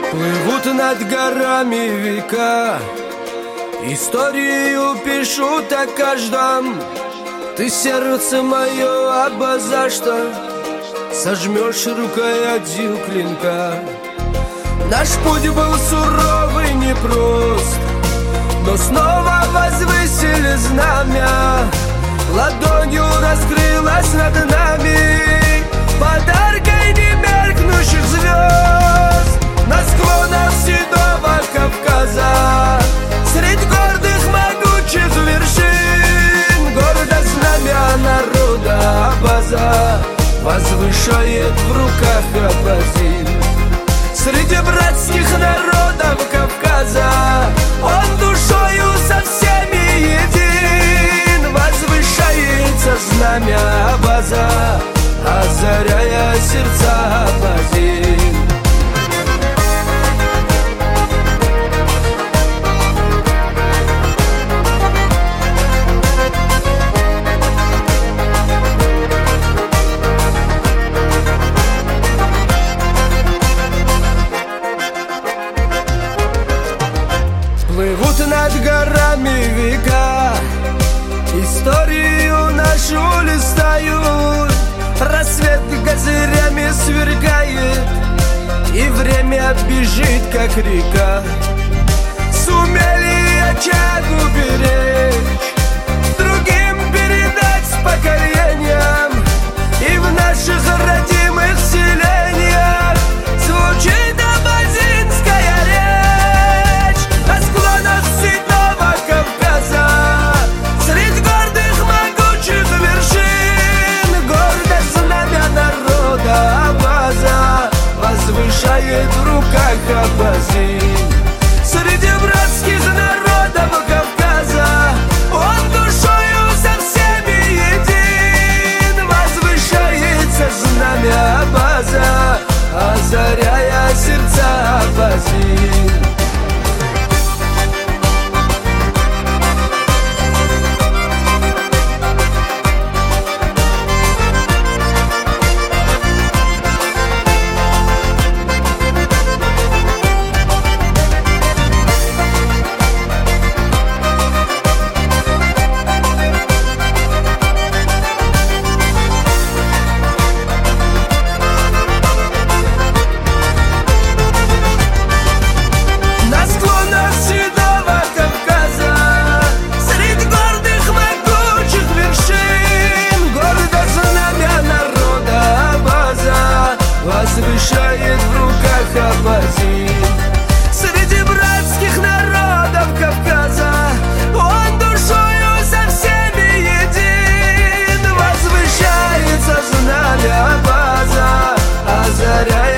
Плывут над горами века, историю пишут о каждом. Ты сердце мое обоза, что сожмешь рукоятью клинка. Наш путь был суровый, непрост, но снова возвысили знамя. Ладонью раскрылась над нами подаркой немеркнущих звезд. На склонах седого Кавказа, средь гордых могучих вершин, гордо знамя народа Абаза возвышает в руках абазин. Среди братских народов Кавказа он душою со всеми един. Возвышается знамя Абаза, озаряя сердца абазин. Плывут над горами века, историю нашу листают. Рассвет козырями сверкает, и время бежит, как река. Сумели очаг уберечь, другим передать с поколениям, и в наших родимых селениях звучит абазинская речь. На склонах седого Кавказа, средь гордых могучих вершин, гордо знамя народа Абаза возвышает в руках абазин. Среди братских народов Кавказа он душою со всеми един. Возвышается знамя Абаза, озаряя сердца абазин. Возвышает в руках абазин. Среди братских народов Кавказа он душою со всеми един. Возвышается знамя Абаза, озаряет